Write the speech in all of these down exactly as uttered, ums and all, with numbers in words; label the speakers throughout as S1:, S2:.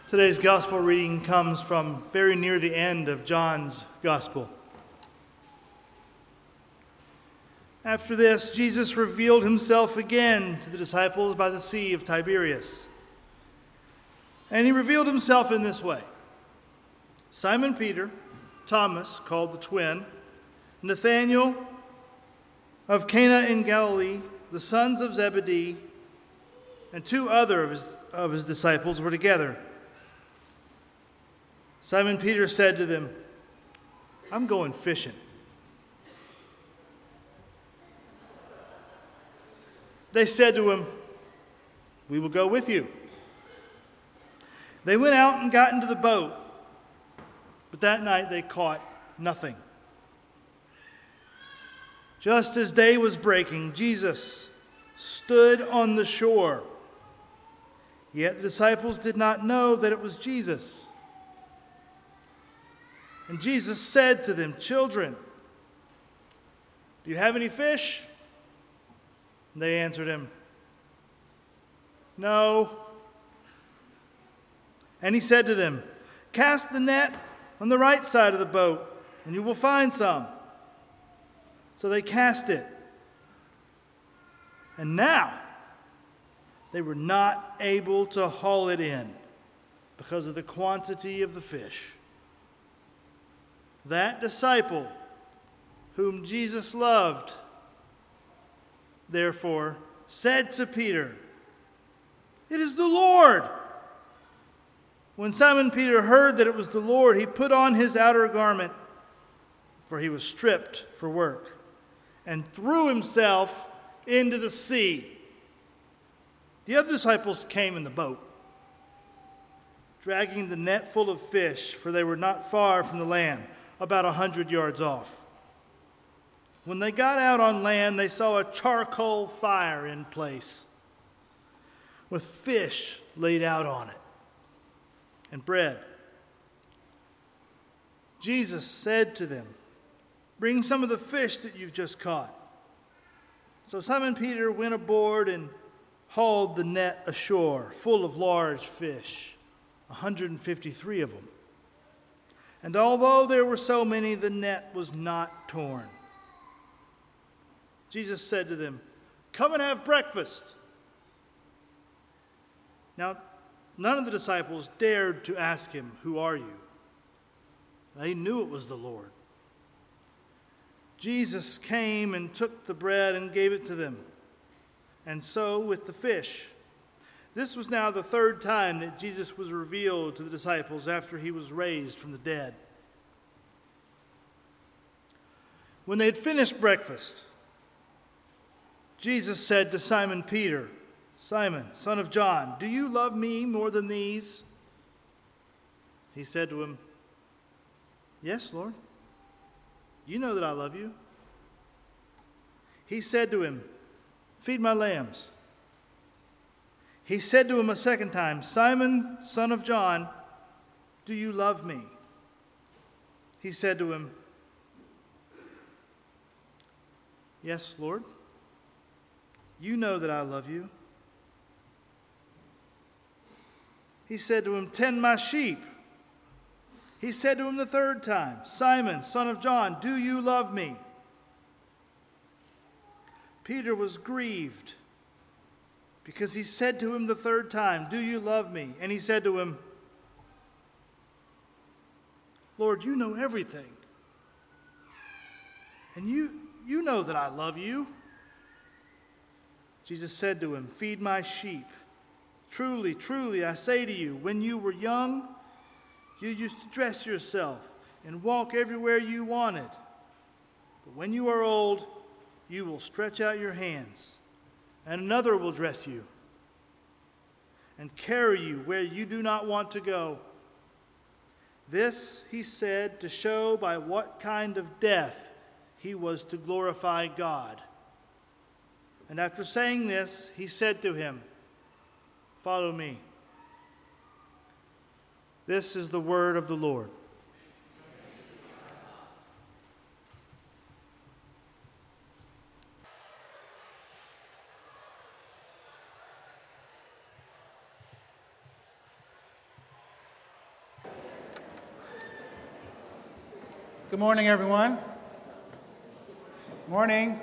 S1: Today's gospel reading comes from very near the end of John's gospel. After this, Jesus revealed himself again to the disciples by the Sea of Tiberias. And he revealed himself in this way: Simon Peter, Thomas, called the twin, Nathanael of Cana in Galilee, the sons of Zebedee, and two other of his, of his disciples were together. Simon Peter said to them, "I'm going fishing." They said to him, "We will go with you." They went out and got into the boat, but that night they caught nothing. Just as day was breaking, Jesus stood on the shore. Yet the disciples did not know that it was Jesus. And Jesus said to them, "Children, do you have any fish?" And they answered him, "No." And he said to them, "Cast the net on the right side of the boat, and you will find some." So they cast it. And now they were not able to haul it in because of the quantity of the fish. That disciple whom Jesus loved, therefore, said to Peter, "It is the Lord." When Simon Peter heard that it was the Lord, he put on his outer garment, for he was stripped for work, and threw himself into the sea. The other disciples came in the boat, dragging the net full of fish, for they were not far from the land, about a hundred yards off. When they got out on land, they saw a charcoal fire in place, with fish laid out on it, and bread. Jesus said to them, "Bring some of the fish that you've just caught." So Simon Peter went aboard and hauled the net ashore, full of large fish, one hundred fifty-three of them. And although there were so many, the net was not torn. Jesus said to them, "Come and have breakfast." Now, none of the disciples dared to ask him, "Who are you?" They knew it was the Lord. Jesus came and took the bread and gave it to them, and so with the fish. This was now the third time that Jesus was revealed to the disciples after he was raised from the dead. When they had finished breakfast, Jesus said to Simon Peter, "Simon, son of John, do you love me more than these?" He said to him, "Yes, Lord. You know that I love you." He said to him, "Feed my lambs." He said to him a second time, "Simon, son of John, do you love me?" He said to him, "Yes, Lord. You know that I love you." He said to him, "Tend my sheep." He said to him the third time, "Simon, son of John, do you love me?" Peter was grieved because he said to him the third time, "Do you love me?" And he said to him, "Lord, you know everything. And you, you know that I love you." Jesus said to him, "Feed my sheep. Truly, truly, I say to you, when you were young, you used to dress yourself and walk everywhere you wanted. But when you are old, you will stretch out your hands, and another will dress you and carry you where you do not want to go." This he said to show by what kind of death he was to glorify God. And after saying this, he said to him, "Follow me." This is the word of the Lord.
S2: Good morning, everyone. Morning.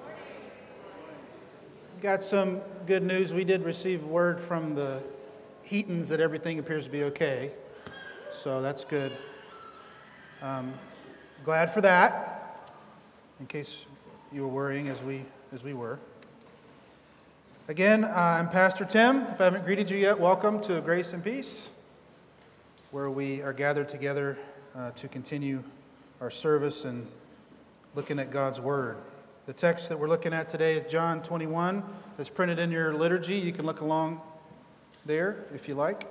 S2: Got some good news. We did receive word from the Heatons that everything appears to be okay, so that's good. Um, glad for that, in case you were worrying as we as we were. Again, uh, I'm Pastor Tim. If I haven't greeted you yet, welcome to Grace and Peace, where we are gathered together uh, to continue our service and looking at God's Word. The text that we're looking at today is John twenty-one. That's printed in your liturgy. You can look along there if you like.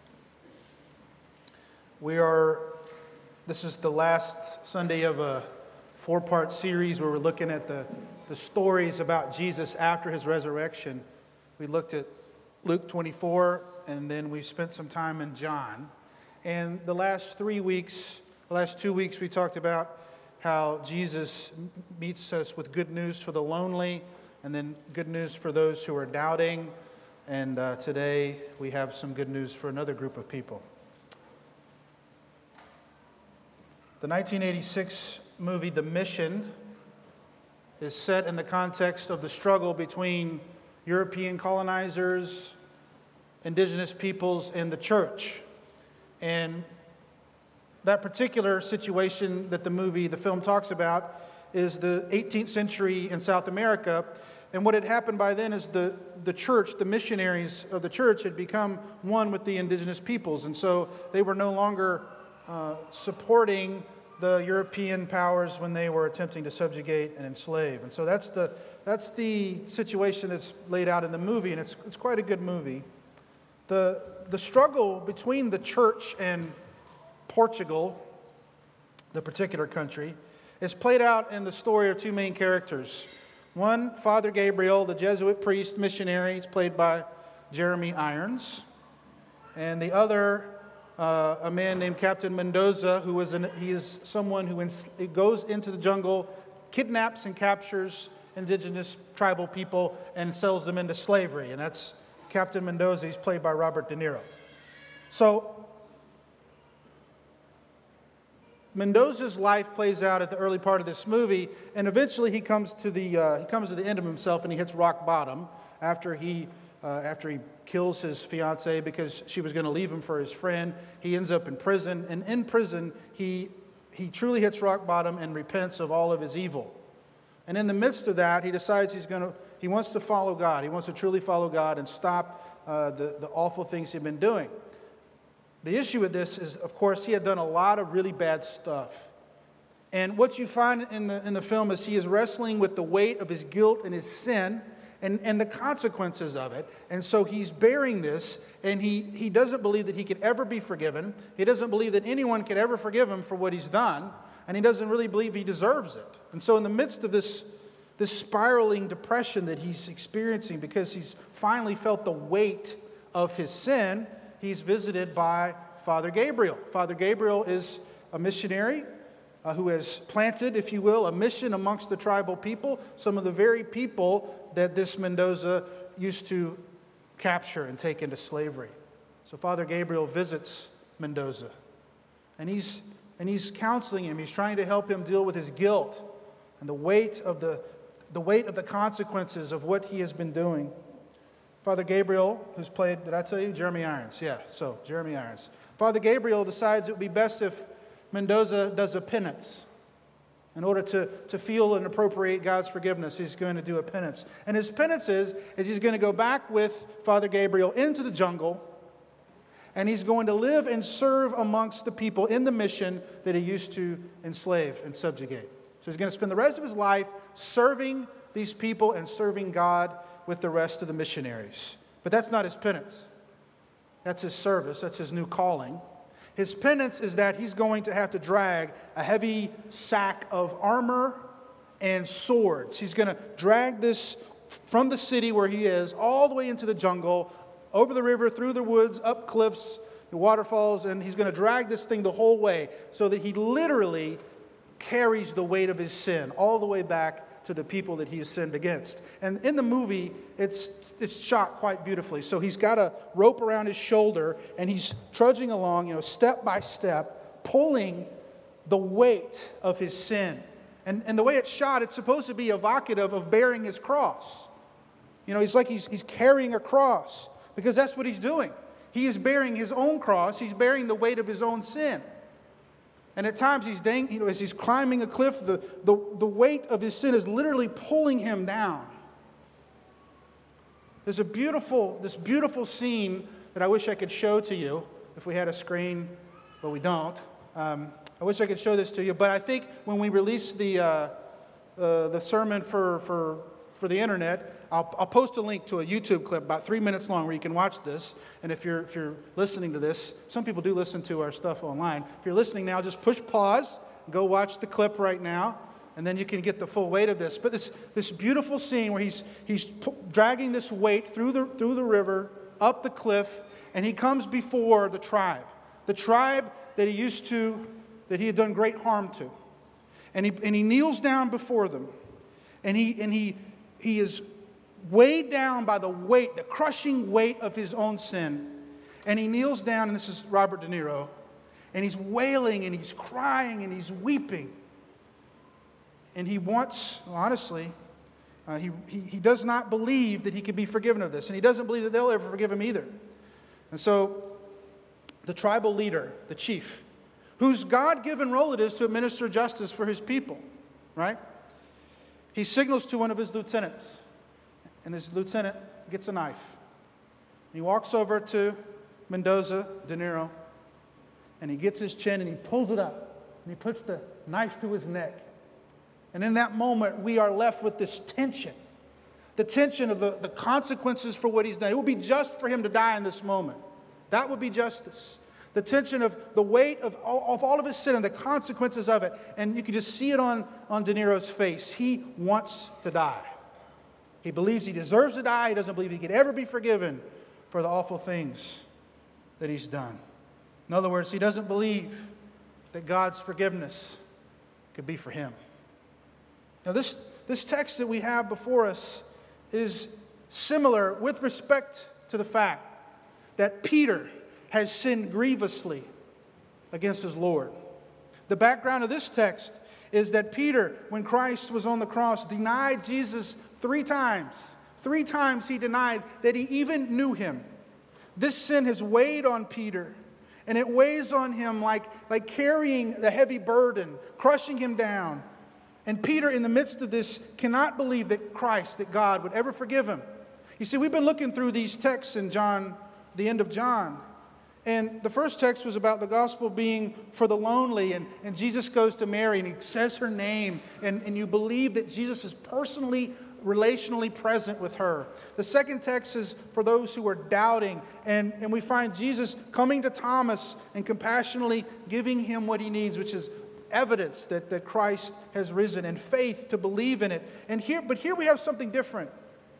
S2: We are, this is the last Sunday of a four-part series where we're looking at the, the stories about Jesus after his resurrection. We looked at Luke twenty-four, and then we spent some time in John. And the last three weeks, the last two weeks, we talked about how Jesus meets us with good news for the lonely, and then good news for those who are doubting. And uh, today we have some good news for another group of people. The nineteen eighty-six movie The Mission is set in the context of the struggle between European colonizers, indigenous peoples, and the church. And that particular situation that the movie, the film talks about is the eighteenth century in South America. And what had happened by then is the, the church, the missionaries of the church had become one with the indigenous peoples. And so they were no longer uh, supporting the European powers when they were attempting to subjugate and enslave. And so that's the that's the situation that's laid out in the movie, and it's it's quite a good movie. The the struggle between the church and Portugal, the particular country, is played out in the story of two main characters. One, Father Gabriel, the Jesuit priest missionary, he's played by Jeremy Irons. And the other, uh, a man named Captain Mendoza, who is an, he is someone who ins- goes into the jungle, kidnaps and captures indigenous tribal people, and sells them into slavery. And that's Captain Mendoza. He's played by Robert De Niro. So Mendoza's life plays out at the early part of this movie, and eventually he comes to the uh, he comes to the end of himself, and he hits rock bottom after he uh, after he kills his fiancée because she was going to leave him for his friend. He ends up in prison, and in prison he he truly hits rock bottom and repents of all of his evil. And in the midst of that, he decides he's going to he wants to follow God. He wants to truly follow God and stop uh, the the awful things he'd been doing. The issue with this is, of course, he had done a lot of really bad stuff. And what you find in the in the film is he is wrestling with the weight of his guilt and his sin and, and the consequences of it. And so he's bearing this, and he, he doesn't believe that he could ever be forgiven. He doesn't believe that anyone could ever forgive him for what he's done. And he doesn't really believe he deserves it. And so in the midst of this, this spiraling depression that he's experiencing because he's finally felt the weight of his sin, he's visited by Father Gabriel. Father Gabriel is a missionary uh, who has planted, if you will, a mission amongst the tribal people, some of the very people that this Mendoza used to capture and take into slavery. So Father Gabriel visits Mendoza, and he's and he's counseling him. He's trying to help him deal with his guilt and the weight of the the weight of the consequences of what he has been doing. Father Gabriel, who's played, did I tell you? Jeremy Irons. Yeah, so Jeremy Irons. Father Gabriel decides it would be best if Mendoza does a penance. In order to, to feel and appropriate God's forgiveness, he's going to do a penance. And his penance is, is he's going to go back with Father Gabriel into the jungle, and he's going to live and serve amongst the people in the mission that he used to enslave and subjugate. So he's going to spend the rest of his life serving these people and serving God with the rest of the missionaries. But that's not his penance. That's his service. That's his new calling. His penance is that he's going to have to drag a heavy sack of armor and swords. He's going to drag this from the city where he is all the way into the jungle, over the river, through the woods, up cliffs, the waterfalls, and he's going to drag this thing the whole way so that he literally carries the weight of his sin all the way back to the people that he has sinned against. And in the movie, it's it's shot quite beautifully. So he's got a rope around his shoulder, and he's trudging along, you know, step by step, pulling the weight of his sin. And, and the way it's shot, it's supposed to be evocative of bearing his cross. You know, it's like he's, he's carrying a cross, because that's what he's doing. He is bearing his own cross. He's bearing the weight of his own sin. And at times, he's dang, you know, as he's climbing a cliff, the, the, the weight of his sin is literally pulling him down. There's a beautiful, this beautiful scene that I wish I could show to you if we had a screen, but we don't. Um, I wish I could show this to you, but I think when we release the uh, uh, the sermon for for for the internet, I'll, I'll post a link to a YouTube clip about three minutes long where you can watch this. And if you're if you're listening to this, some people do listen to our stuff online. If you're listening now, just push pause, go watch the clip right now, and then you can get the full weight of this. But this this beautiful scene where he's he's p- dragging this weight through the through the river, up the cliff, and he comes before the tribe, the tribe that he used to, that he had done great harm to, and he and he kneels down before them, and he and he he is weighed down by the weight, the crushing weight of his own sin. And he kneels down, and this is Robert De Niro, and he's wailing, and he's crying, and he's weeping. And he wants, honestly, uh, he, he, he does not believe that he can be forgiven of this, and he doesn't believe that they'll ever forgive him either. And so the tribal leader, the chief, whose God-given role it is to administer justice for his people, right? He signals to one of his lieutenants, and this lieutenant gets a knife. He walks over to Mendoza, De Niro, and he gets his chin and he pulls it up, and he puts the knife to his neck. And in that moment, we are left with this tension, the tension of the, the consequences for what he's done. It would be just for him to die in this moment. That would be justice. The tension of the weight of all, of all of his sin and the consequences of it. And you can just see it on, on De Niro's face. He wants to die. He believes he deserves to die. He doesn't believe he could ever be forgiven for the awful things that he's done. In other words, he doesn't believe that God's forgiveness could be for him. Now, this, this text that we have before us is similar with respect to the fact that Peter has sinned grievously against his Lord. The background of this text is that Peter, when Christ was on the cross, denied Jesus three times. Three times he denied that he even knew him. This sin has weighed on Peter, and it weighs on him like, like carrying the heavy burden, crushing him down. And Peter, in the midst of this, cannot believe that Christ, that God, would ever forgive him. You see, we've been looking through these texts in John, the end of John. And the first text was about the gospel being for the lonely. And, and Jesus goes to Mary and he says her name. And, and you believe that Jesus is personally, relationally present with her. The second text is for those who are doubting. And, and we find Jesus coming to Thomas and compassionately giving him what he needs, which is evidence that, that Christ has risen and faith to believe in it. And here, but here we have something different.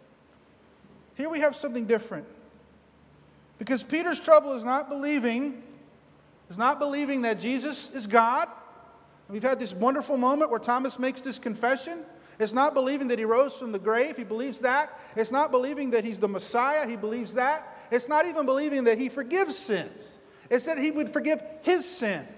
S2: Here we have something different. Because Peter's trouble is not believing, is not believing that Jesus is God. We've had this wonderful moment where Thomas makes this confession. It's not believing that he rose from the grave. He believes that. It's not believing that he's the Messiah. He believes that. It's not even believing that he forgives sins. It's that he would forgive his sin.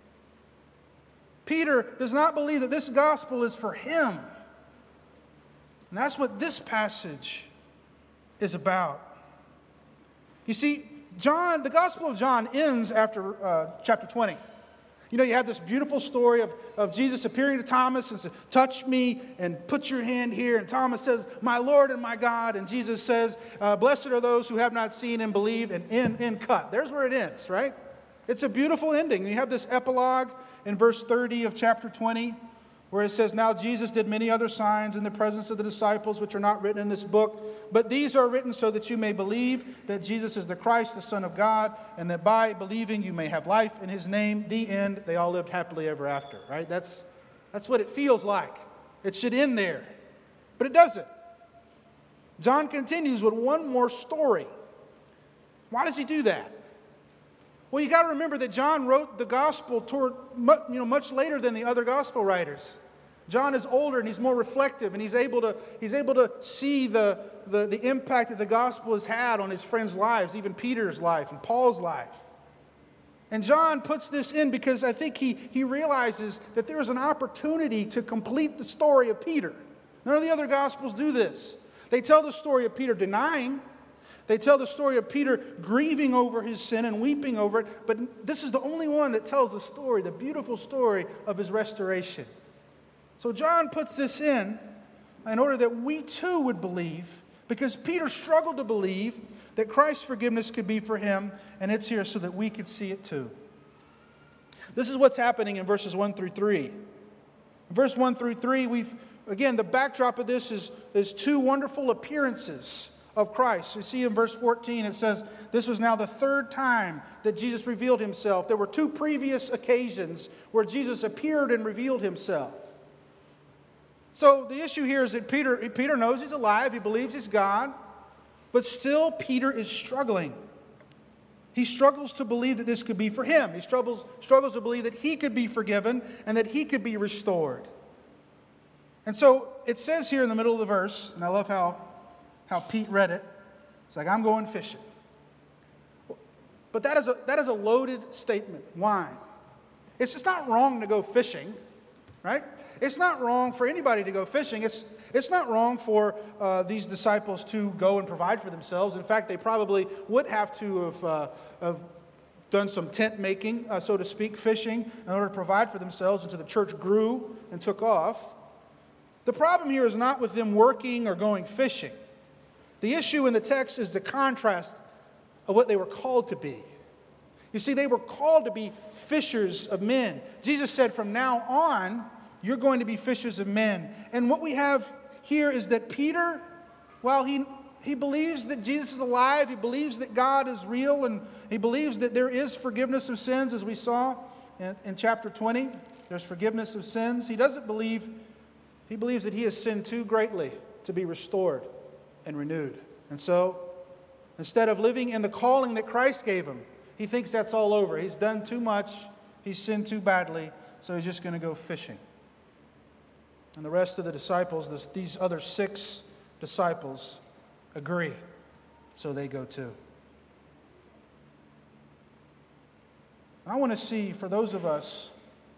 S2: Peter does not believe that this gospel is for him. And that's what this passage is about. You see, John, the Gospel of John ends after uh, chapter twenty. You know, you have this beautiful story of, of Jesus appearing to Thomas and says, touch me and put your hand here. And Thomas says, my Lord and my God. And Jesus says, uh, blessed are those who have not seen and believed, and end, end cut. There's where it ends, right? It's a beautiful ending. You have this epilogue in verse thirty of chapter twenty, where it says, now Jesus did many other signs in the presence of the disciples, which are not written in this book. But these are written so that you may believe that Jesus is the Christ, the Son of God, and that by believing you may have life in his name. The end. They all lived happily ever after, right? That's, that's what it feels like. It should end there. But it doesn't. John continues with one more story. Why does he do that? Well, you got to remember that John wrote the gospel toward, you know, much later than the other gospel writers. John is older and he's more reflective, and he's able to he's able to see the, the, the impact that the gospel has had on his friends' lives, even Peter's life and Paul's life. And John puts this in because I think he, he realizes that there is an opportunity to complete the story of Peter. None of the other Gospels do this. They tell the story of Peter denying. They tell the story of Peter grieving over his sin and weeping over it. But this is the only one that tells the story, the beautiful story of his restoration. So John puts this in in order that we too would believe, because Peter struggled to believe that Christ's forgiveness could be for him, and it's here so that we could see it too. This is what's happening in verses one through three. In verse one through three, we've, again, the backdrop of this is, is two wonderful appearances of Christ. You see in verse fourteen, it says, this was now the third time that Jesus revealed himself. There were two previous occasions where Jesus appeared and revealed himself. So the issue here is that Peter, Peter knows he's alive, he believes he's God, but still Peter is struggling. He struggles to believe that this could be for him. He struggles, struggles to believe that he could be forgiven and that he could be restored. And so it says here in the middle of the verse, and I love how, how Pete read it, it's like, I'm going fishing. But that is a, that is a loaded statement. Why? It's just not wrong to go fishing, right? It's not wrong for anybody to go fishing. It's, it's not wrong for uh, these disciples to go and provide for themselves. In fact, they probably would have to have, uh, have done some tent making, uh, so to speak, fishing, in order to provide for themselves until the church grew and took off. The problem here is not with them working or going fishing. The issue in the text is the contrast of what they were called to be. You see, they were called to be fishers of men. Jesus said, from now on, you're going to be fishers of men. And what we have here is that Peter, while he, he believes that Jesus is alive, he believes that God is real, and he believes that there is forgiveness of sins, as we saw in, in chapter twenty. There's forgiveness of sins. He doesn't believe, he believes that he has sinned too greatly to be restored and renewed. And so, instead of living in the calling that Christ gave him, he thinks that's all over. He's done too much. He's sinned too badly, so he's just going to go fishing. And the rest of the disciples, this, these other six disciples, agree. So they go too. And I want to see, for those of us,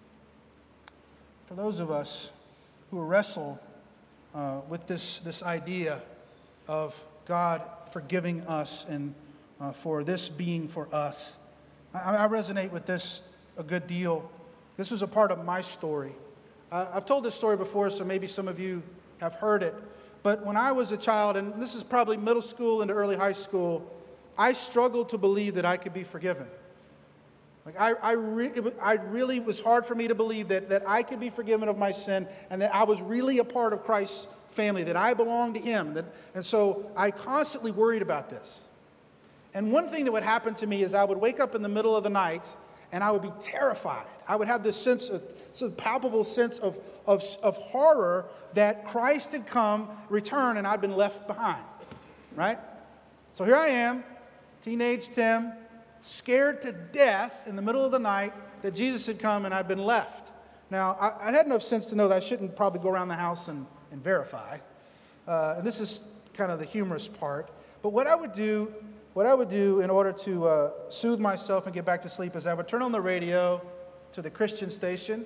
S2: for those of us who wrestle uh, with this, this idea of God forgiving us and uh, for this being for us, I, I resonate with this a good deal. This is a part of my story. Uh, I've told this story before, so maybe some of you have heard it. But when I was a child, and this is probably middle school into early high school, I struggled to believe that I could be forgiven. Like I, I, re- it was, I really it was hard for me to believe that, that I could be forgiven of my sin and that I was really a part of Christ's family, that I belonged to Him. That, and so I constantly worried about this. And one thing that would happen to me is I would wake up in the middle of the night and I would be terrified. I would have this sense of, this palpable sense of, of, of horror that Christ had come, returned, and I'd been left behind, right? So here I am, teenage Tim, scared to death in the middle of the night that Jesus had come and I'd been left. Now, I, I had enough sense to know that I shouldn't probably go around the house and, and verify. Uh, and this is kind of the humorous part. But what I would do What I would do in order to uh, soothe myself and get back to sleep is I would turn on the radio to the Christian station,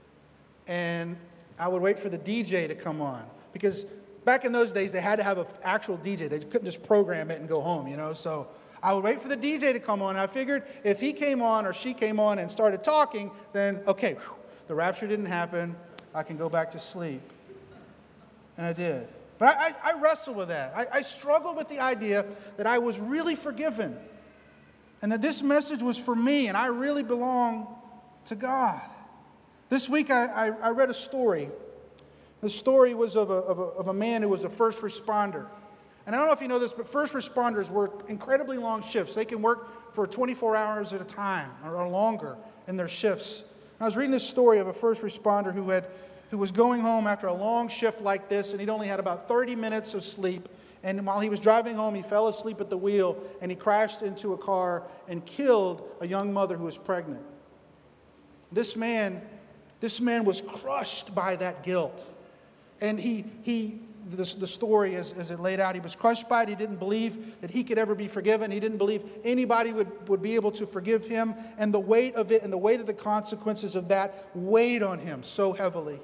S2: and I would wait for the D J to come on. Because back in those days, they had to have an actual D J. They couldn't just program it and go home, you know. So I would wait for the D J to come on, and I figured if he came on or she came on and started talking, then, okay, whew, the rapture didn't happen. I can go back to sleep. And I did. But I, I, I wrestled with that. I, I struggled with the idea that I was really forgiven and that this message was for me and I really belong to God. This week I, I, I read a story. The story was of a, of, a, of a man who was a first responder. And I don't know if you know this, but first responders work incredibly long shifts. They can work for twenty-four hours at a time or longer in their shifts. And I was reading this story of a first responder who had who was going home after a long shift like this, and he'd only had about thirty minutes of sleep. And while he was driving home, he fell asleep at the wheel, and he crashed into a car and killed a young mother who was pregnant. This man, this man was crushed by that guilt. And he, he the, the story as, as it laid out. He was crushed by it. He didn't believe that he could ever be forgiven. He didn't believe anybody would, would be able to forgive him. And the weight of it and the weight of the consequences of that weighed on him so heavily.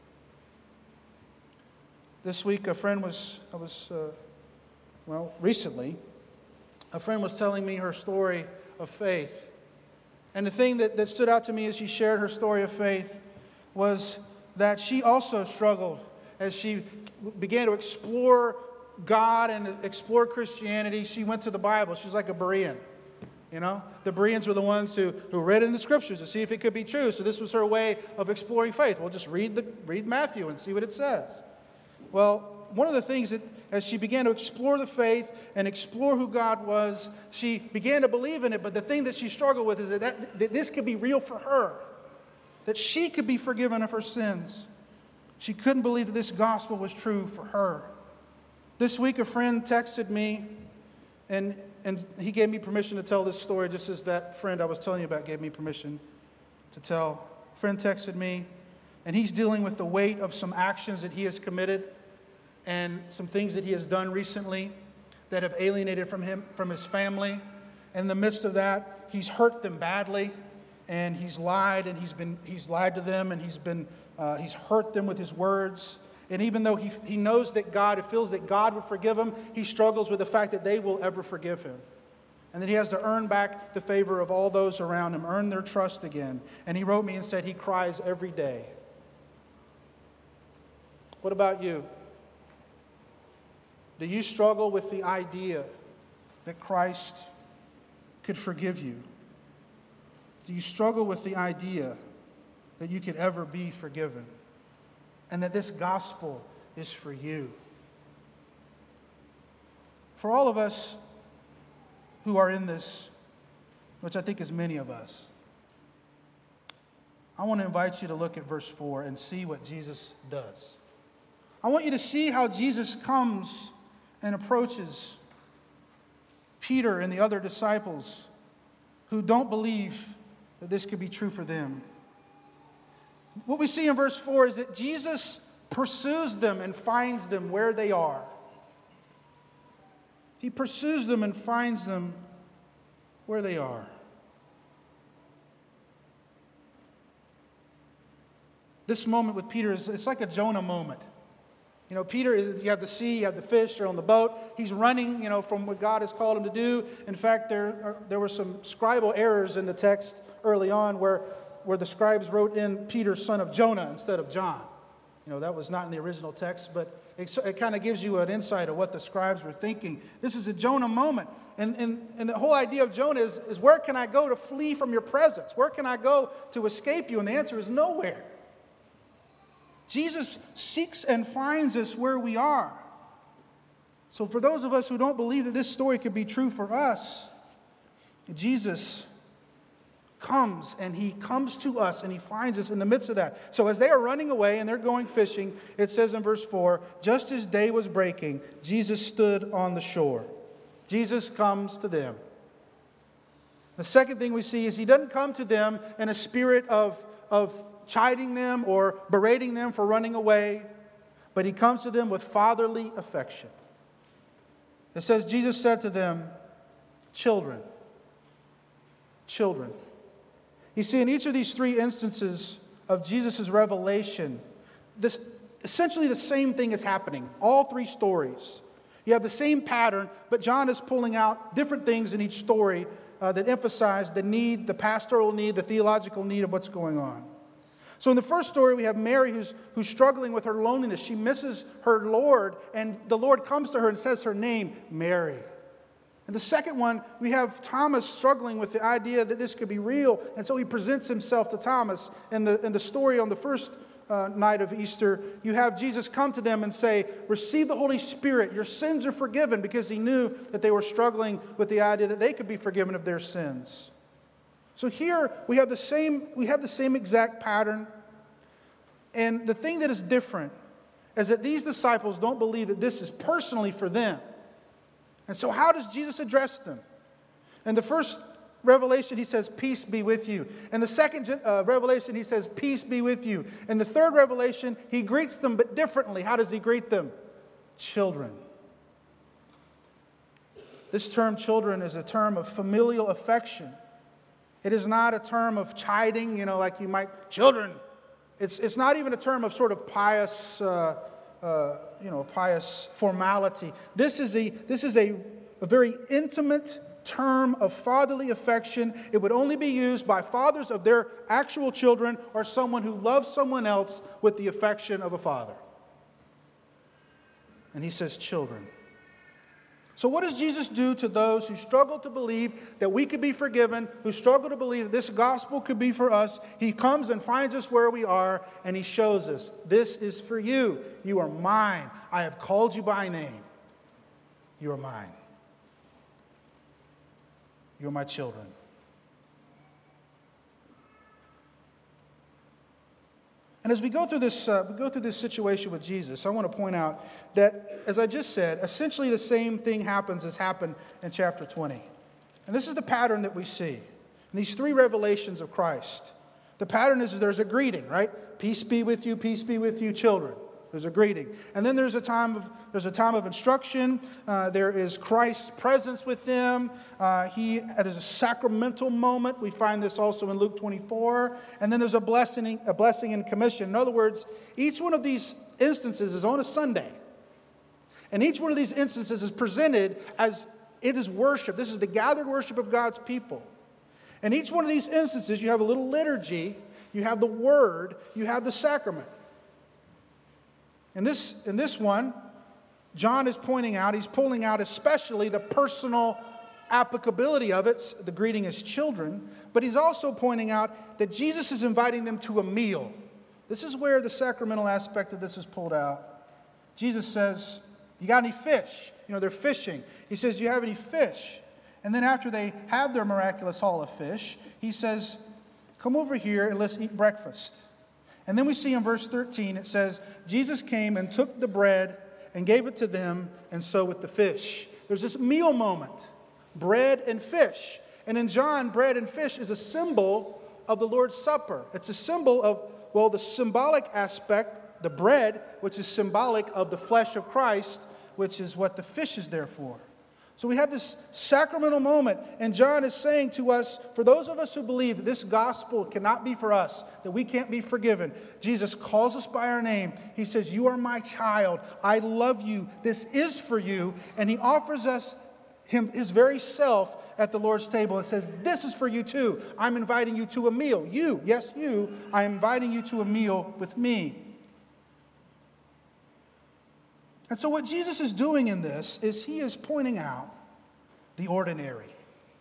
S2: This week, a friend was, I was, uh, well, recently, a friend was telling me her story of faith. And the thing that, that stood out to me as she shared her story of faith was that she also struggled as she began to explore God and explore Christianity. She went to the Bible. She was like a Berean. You know, the Bereans were the ones who, who read in the scriptures to see if it could be true. So this was her way of exploring faith. Well, just read the read Matthew and see what it says. Well, one of the things that as she began to explore the faith and explore who God was, she began to believe in it. But the thing that she struggled with is that, that, that this could be real for her, that she could be forgiven of her sins. She couldn't believe that this gospel was true for her. This week, a friend texted me, and, and he gave me permission to tell this story, just as that friend I was telling you about gave me permission to tell. A friend texted me, and he's dealing with the weight of some actions that he has committed and some things that he has done recently that have alienated from him, from his family. And in the midst of that, he's hurt them badly, and he's lied, and he's been he's lied to them, and he's been uh, he's hurt them with his words. And even though he he knows that God, feels that God would forgive him, he struggles with the fact that they will ever forgive him. And then he has to earn back the favor of all those around him, earn their trust again. And he wrote me and said he cries every day. What about you? Do you struggle with the idea that Christ could forgive you? Do you struggle with the idea that you could ever be forgiven and that this gospel is for you? For all of us who are in this, which I think is many of us, I want to invite you to look at verse four and see what Jesus does. I want you to see how Jesus comes and approaches Peter and the other disciples who don't believe that this could be true for them. What we see in verse four is that Jesus pursues them and finds them where they are. He pursues them and finds them where they are. This moment with Peter is it's like a Jonah moment. You know, Peter, you have the sea, you have the fish, you're on the boat. He's running, you know, from what God has called him to do. In fact, there are, there were some scribal errors in the text early on where, where the scribes wrote in Peter, son of Jonah, instead of John. You know, that was not in the original text, but it, it kind of gives you an insight of what the scribes were thinking. This is a Jonah moment. And, and, and the whole idea of Jonah is, is where can I go to flee from your presence? Where can I go to escape you? And the answer is nowhere. Jesus seeks and finds us where we are. So for those of us who don't believe that this story could be true for us, Jesus comes and he comes to us and he finds us in the midst of that. So as they are running away and they're going fishing, it says in verse four, just as day was breaking, Jesus stood on the shore. Jesus comes to them. The second thing we see is he doesn't come to them in a spirit of, of chiding them or berating them for running away, but he comes to them with fatherly affection. It says, Jesus said to them, children, children. You see, in each of these three instances of Jesus' revelation, this essentially the same thing is happening. All three stories. You have the same pattern, but John is pulling out different things in each story uh, that emphasize the need, the pastoral need, the theological need of what's going on. So in the first story, we have Mary who's, who's struggling with her loneliness. She misses her Lord, and the Lord comes to her and says her name, Mary. In the second one, we have Thomas struggling with the idea that this could be real, and so he presents himself to Thomas. In the, in the story on the first uh, night of Easter, you have Jesus come to them and say, receive the Holy Spirit, your sins are forgiven, because he knew that they were struggling with the idea that they could be forgiven of their sins. So here we have the same, we have the same exact pattern. And the thing that is different is that these disciples don't believe that this is personally for them. And so how does Jesus address them? In the first revelation, he says, peace be with you. In the second uh, revelation, he says, peace be with you. In the third revelation, he greets them, but differently. How does he greet them? children. This term children is a term of familial affection. It is not a term of chiding, you know, like you might, children. It's, it's not even a term of sort of pious, uh, uh, you know, pious formality. This is a, this is a, a very intimate term of fatherly affection. It would only be used by fathers of their actual children or someone who loves someone else with the affection of a father. And he says children. So what does Jesus do to those who struggle to believe that we could be forgiven, who struggle to believe that this gospel could be for us? He comes and finds us where we are, and he shows us, this is for you. You are mine. I have called you by name. You are mine. You are my children. And as we go through this, uh, we go through this situation with Jesus, I want to point out that, as I just said, essentially the same thing happens as happened in chapter twenty. And this is the pattern that we see in these three revelations of Christ. The pattern is there's a greeting, right? Peace be with you, peace be with you, children. There's a greeting. And then there's a time of there's a time of instruction. Uh, there is Christ's presence with them. Uh, he there's a sacramental moment. We find this also in Luke twenty-four. And then there's a blessing, a blessing and commission. In other words, each one of these instances is on a Sunday. And each one of these instances is presented as it is worship. This is the gathered worship of God's people. And each one of these instances, you have a little liturgy, you have the word, you have the sacrament. In this, in this one, John is pointing out, he's pulling out especially the personal applicability of it. The greeting is children. But he's also pointing out that Jesus is inviting them to a meal. This is where the sacramental aspect of this is pulled out. Jesus says, you got any fish? You know, they're fishing. He says, do you have any fish? And then after they have their miraculous haul of fish, he says, come over here and let's eat breakfast. And then we see in verse thirteen, it says, Jesus came and took the bread and gave it to them, and so with the fish. There's this meal moment, bread and fish. And in John, bread and fish is a symbol of the Lord's Supper. It's a symbol of, well, the symbolic aspect, the bread, which is symbolic of the flesh of Christ, which is what the fish is there for. So we have this sacramental moment, and John is saying to us, for those of us who believe that this gospel cannot be for us, that we can't be forgiven, Jesus calls us by our name. He says, you are my child. I love you. This is for you. And he offers us him, his very self at the Lord's table and says, this is for you too. I'm inviting you to a meal. You, yes, you, I am inviting you to a meal with me. And so what Jesus is doing in this is he is pointing out the ordinary.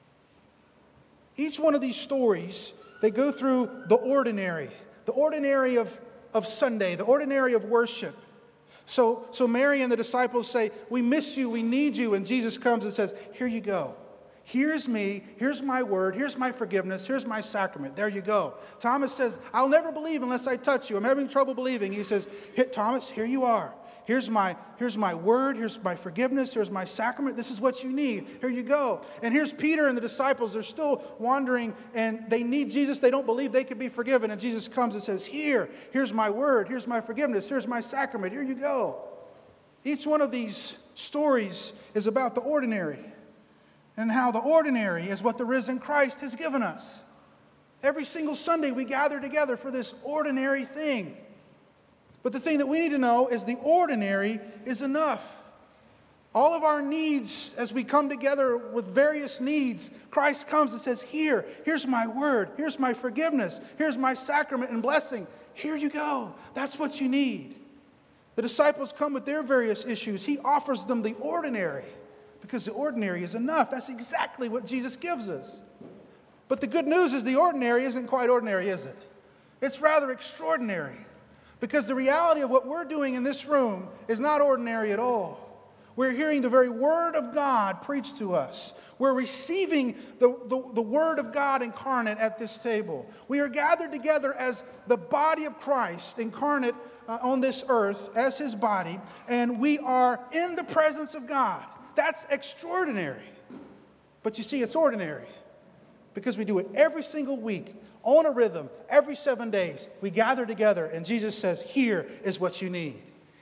S2: Each one of these stories, they go through the ordinary, the ordinary of, of Sunday, the ordinary of worship. So, so Mary and the disciples say, we miss you, we need you. And Jesus comes and says, here you go. Here's me, here's my word, here's my forgiveness, here's my sacrament. There you go. Thomas says, I'll never believe unless I touch you. I'm having trouble believing. He says, Thomas, here you are. Here's my, here's my word, here's my forgiveness, here's my sacrament. This is what you need. Here you go. And here's Peter and the disciples. They're still wandering, and they need Jesus. They don't believe they could be forgiven. And Jesus comes and says, here, here's my word, here's my forgiveness, here's my sacrament. Here you go. Each one of these stories is about the ordinary, and how the ordinary is what the risen Christ has given us. Every single Sunday we gather together for this ordinary thing. But the thing that we need to know is the ordinary is enough. All of our needs, as we come together with various needs, Christ comes and says, here, here's my word, here's my forgiveness, here's my sacrament and blessing. Here you go. That's what you need. The disciples come with their various issues. He offers them the ordinary because the ordinary is enough. That's exactly what Jesus gives us. But the good news is the ordinary isn't quite ordinary, is it? It's rather extraordinary. Because the reality of what we're doing in this room is not ordinary at all. We're hearing the very Word of God preached to us. We're receiving the, the, the Word of God incarnate at this table. We are gathered together as the body of Christ incarnate uh, on this earth as His body, and we are in the presence of God. That's extraordinary. But you see, it's ordinary because we do it every single week. On a rhythm, every seven days, we gather together, and Jesus says, here is what you need.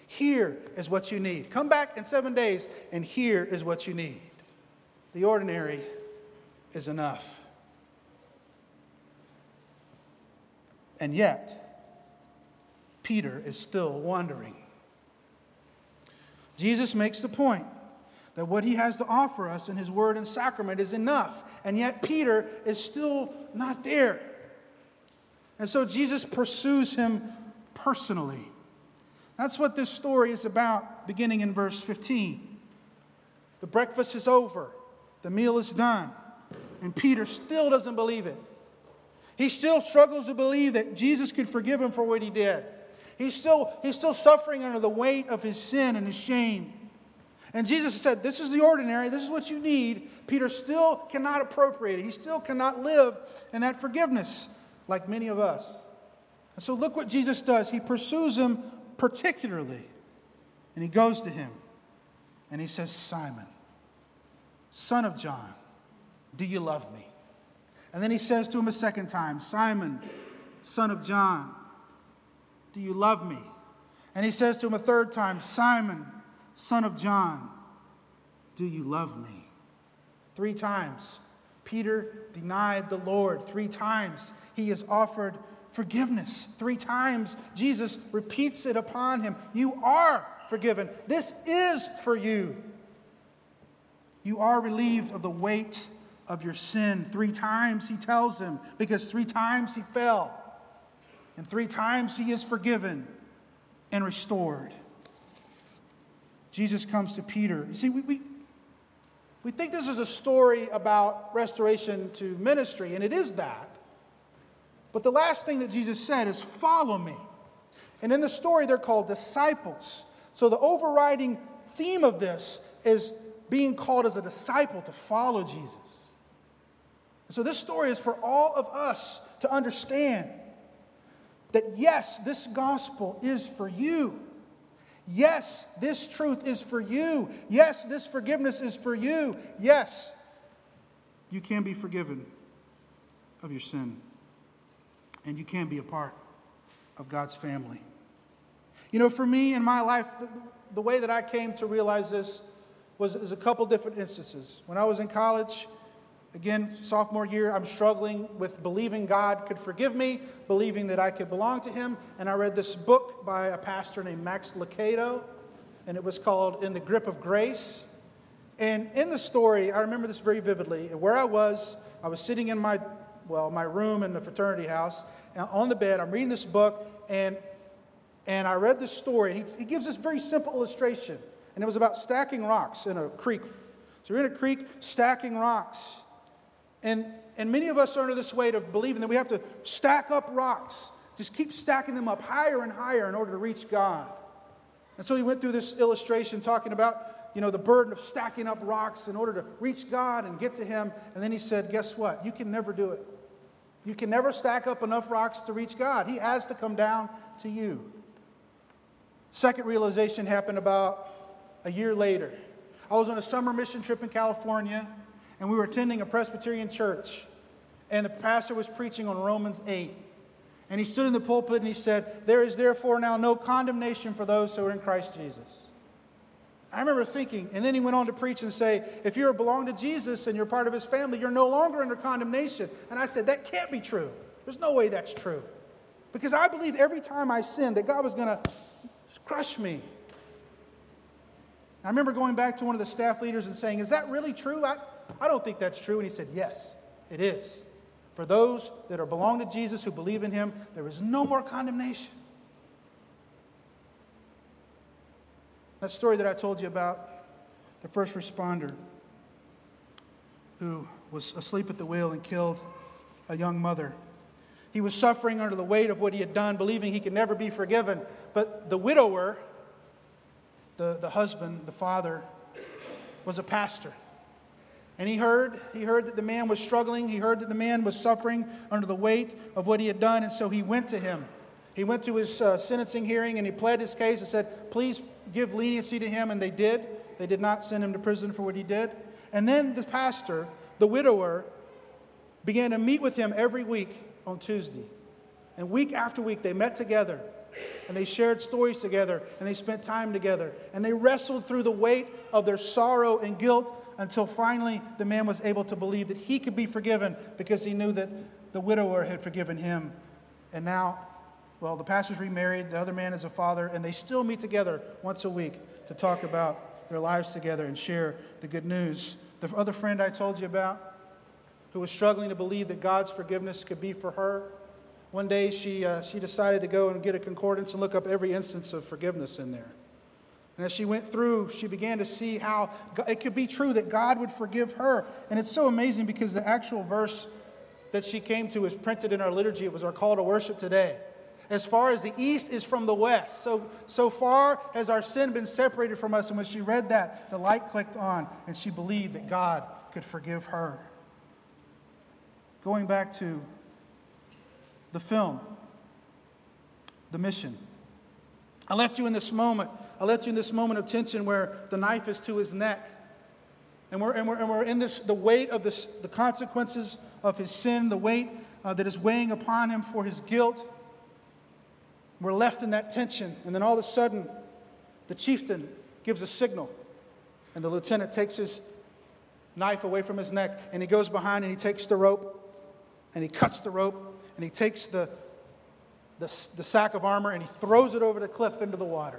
S2: Here is what you need. Come back in seven days, and here is what you need. The ordinary is enough. And yet, Peter is still wondering. Jesus makes the point that what he has to offer us in his word and sacrament is enough. And yet Peter is still not there. And so Jesus pursues him personally. That's what this story is about, beginning in verse fifteen. The breakfast is over. The meal is done. And Peter still doesn't believe it. He still struggles to believe that Jesus could forgive him for what he did. He's still, he's still suffering under the weight of his sin and his shame. And Jesus said, this is the ordinary, this is what you need. Peter still cannot appropriate it. He still cannot live in that forgiveness like many of us. And so look what Jesus does. He pursues him particularly. And he goes to him. And he says, Simon, son of John, do you love me? And then he says to him a second time, Simon, son of John, do you love me? And he says to him a third time, Simon, son of John, do you love me? Three times, Peter denied the Lord. Three times, he is offered forgiveness. Three times, Jesus repeats it upon him. You are forgiven. This is for you. You are relieved of the weight of your sin. Three times he tells him, because three times he fell. And three times he is forgiven and restored. Jesus comes to Peter. You see, we, we, we think this is a story about restoration to ministry, and it is that. But the last thing that Jesus said is, follow me. And in the story, they're called disciples. So the overriding theme of this is being called as a disciple to follow Jesus. So this story is for all of us to understand that yes, this gospel is for you. Yes, this truth is for you. Yes, this forgiveness is for you. Yes, you can be forgiven of your sin. And you can be a part of God's family. You know, for me in my life, the, the way that I came to realize this was, was a couple different instances. When I was in college, again, sophomore year, I'm struggling with believing God could forgive me, believing that I could belong to him. And I read this book by a pastor named Max Lucado, and it was called In the Grip of Grace. And in the story, I remember this very vividly. Where I was, I was sitting in my, well, my room in the fraternity house, and on the bed, I'm reading this book, and, and I read this story. He, he gives this very simple illustration, and it was about stacking rocks in a creek. So we're in a creek, stacking rocks. And, and many of us are under this weight of believing that we have to stack up rocks. Just keep stacking them up higher and higher in order to reach God. And so he went through this illustration talking about, you know, the burden of stacking up rocks in order to reach God and get to him. And then he said, guess what? You can never do it. You can never stack up enough rocks to reach God. He has to come down to you. Second realization happened about a year later. I was on a summer mission trip in California, and we were attending a Presbyterian church, and the pastor was preaching on Romans eight. And he stood in the pulpit and he said, there is therefore now no condemnation for those who are in Christ Jesus. I remember thinking, and then he went on to preach and say, if you belong to Jesus and you're part of his family, you're no longer under condemnation. And I said, that can't be true. There's no way that's true. Because I believed every time I sinned that God was going to crush me. I remember going back to one of the staff leaders and saying, is that really true? I, I don't think that's true. And he said, yes, it is. For those that are belong to Jesus, who believe in him, there is no more condemnation. That story that I told you about, the first responder who was asleep at the wheel and killed a young mother. He was suffering under the weight of what he had done, believing he could never be forgiven. But the widower, the, the husband, the father, was a pastor. And he heard, he heard that the man was struggling. He heard that the man was suffering under the weight of what he had done. And so he went to him. He went to his uh, sentencing hearing and he pled his case and said, please give leniency to him. And they did. They did not send him to prison for what he did. And then the pastor, the widower, began to meet with him every week on Tuesday. And week after week, they met together And they shared stories together, and they spent time together. And they wrestled through the weight of their sorrow and guilt until finally the man was able to believe that he could be forgiven because he knew that the widower had forgiven him. And now, well, the pastor's remarried, the other man is a father, and they still meet together once a week to talk about their lives together and share the good news. The other friend I told you about, who was struggling to believe that God's forgiveness could be for her, one day she, uh, she decided to go and get a concordance and look up every instance of forgiveness in there. And as she went through, she began to see how it could be true that God would forgive her. And it's so amazing because the actual verse that she came to is printed in our liturgy. It was our call to worship today. As far as the east is from the west, so, so far has our sin been separated from us. And when she read that, the light clicked on, and she believed that God could forgive her. Going back to the film, The Mission. I left you in this moment. I left you in this moment of tension where the knife is to his neck. And we're, and we're, and we're in this, the weight of this, the consequences of his sin, the weight uh, that is weighing upon him for his guilt. We're left in that tension. And then all of a sudden, the chieftain gives a signal. And the lieutenant takes his knife away from his neck. And he goes behind and he takes the rope. And he cuts the rope. And he takes the, the, the sack of armor and he throws it over the cliff into the water.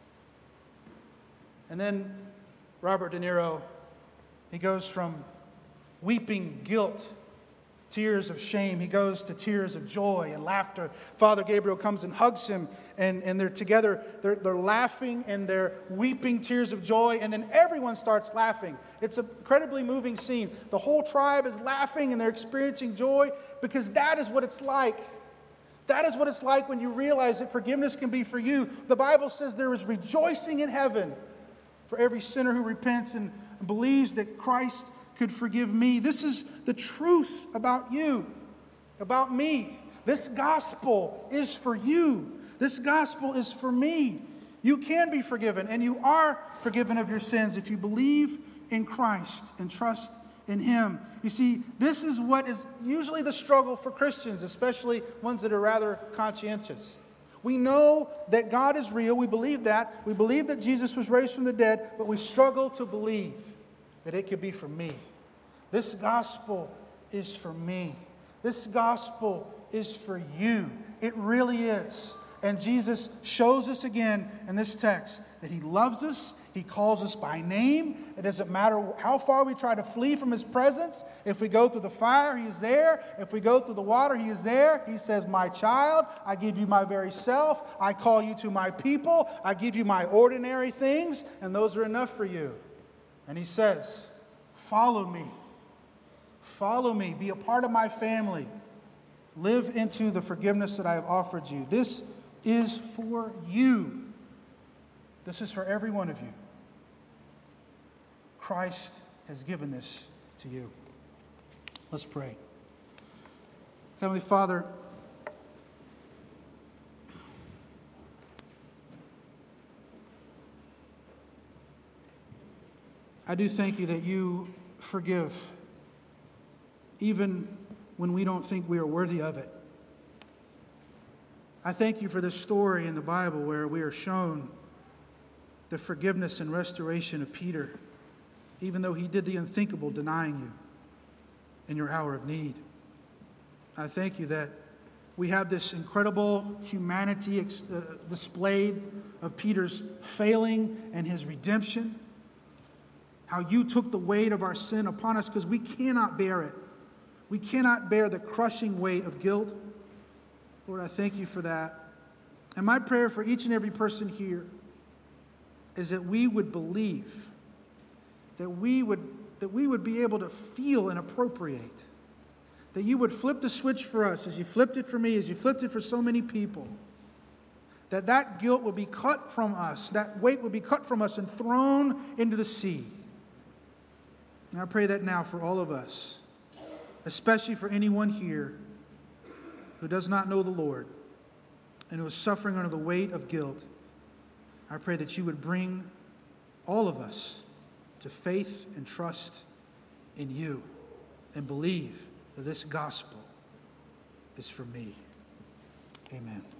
S2: And then Robert De Niro, he goes from weeping guilt, tears of shame, he goes to tears of joy and laughter. Father Gabriel comes and hugs him, and, and they're together, they're, they're laughing and they're weeping tears of joy, and then everyone starts laughing. It's an incredibly moving scene. The whole tribe is laughing and they're experiencing joy because that is what it's like. That is what it's like when you realize that forgiveness can be for you. The Bible says there is rejoicing in heaven for every sinner who repents and believes that Christ could forgive me. This is the truth about you, about me. This gospel is for you. This gospel is for me. You can be forgiven, and you are forgiven of your sins if you believe in Christ and trust in Him. You see, this is what is usually the struggle for Christians, especially ones that are rather conscientious. We know that God is real. We believe that. We believe that Jesus was raised from the dead, but we struggle to believe that it could be for me. This gospel is for me. This gospel is for you. It really is. And Jesus shows us again in this text that He loves us. He calls us by name. It doesn't matter how far we try to flee from His presence. If we go through the fire, He is there. If we go through the water, He is there. He says, my child, I give you my very self. I call you to my people. I give you my ordinary things, and those are enough for you. And He says, follow me. Follow me. Be a part of my family. Live into the forgiveness that I have offered you. This is for you. This is for every one of you. Christ has given this to you. Let's pray. Heavenly Father, I do thank you that you forgive even when we don't think we are worthy of it. I thank you for this story in the Bible where we are shown the forgiveness and restoration of Peter, even though he did the unthinkable, denying you in your hour of need. I thank you that we have this incredible humanity ex- uh, displayed of Peter's failing and his redemption, how you took the weight of our sin upon us because we cannot bear it. We cannot bear the crushing weight of guilt. Lord, I thank you for that. And my prayer for each and every person here is that we would believe, that we would, that we would be able to feel and appropriate, that you would flip the switch for us as you flipped it for me, as you flipped it for so many people, that that guilt would be cut from us, that weight would be cut from us and thrown into the sea. And I pray that now for all of us, especially for anyone here who does not know the Lord and who is suffering under the weight of guilt. I pray that you would bring all of us to faith and trust in you and believe that this gospel is for me. Amen.